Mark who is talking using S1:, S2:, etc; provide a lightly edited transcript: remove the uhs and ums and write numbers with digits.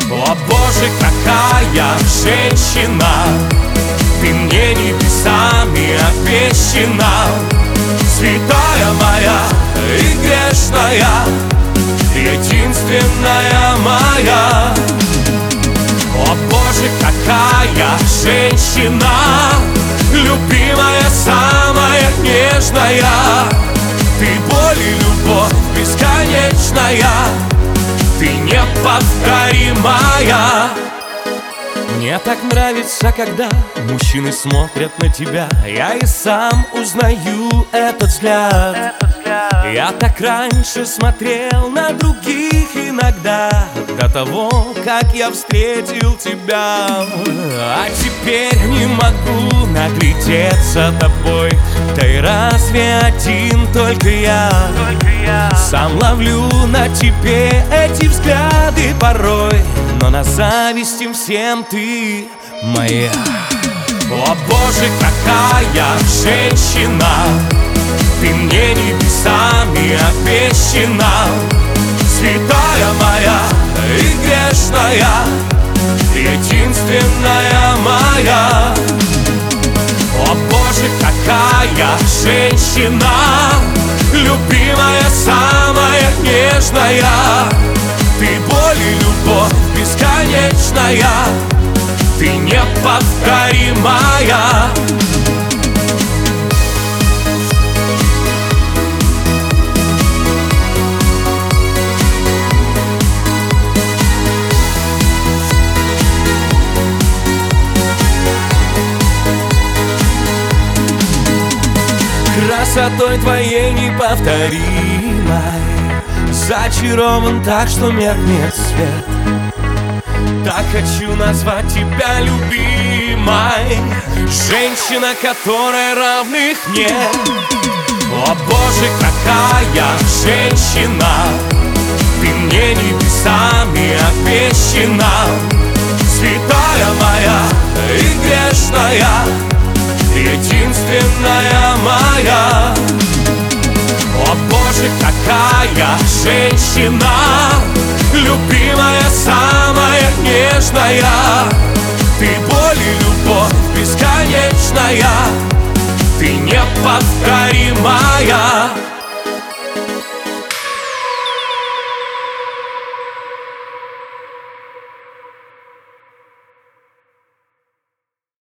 S1: О боже, какая женщина, ты мне небесами обещана, святая моя и грешная, единственная моя. О боже, какая женщина, любимая, самая нежная, ты боль и любовь бесконечная, ты неповторимая. Мне так нравится, когда мужчины смотрят на тебя, я и сам узнаю этот взгляд. Я так раньше смотрел на других иногда, до того, как я встретил тебя. А теперь не могу наглядеться тобой, да и разве один только я? Сам ловлю на тебе эти взгляды порой, но на зависть им всем ты моя. О боже, какая женщина, ты мне небесами обещана, святая моя и грешная, единственная моя. О боже, какая женщина, любимая, самая нежная, ты боль и любовь бесконечная, ты неповторимая. Красотой твоей неповторимой зачарован так, что меркнет свет. Так хочу назвать тебя любимой, женщина, которой равных нет. О боже, какая женщина, ты мне небесами обещана, святая моя и грешная, единственная моя. О боже, какая женщина, любимая, самая нежная, ты боль и любовь бесконечная, ты неповторимая.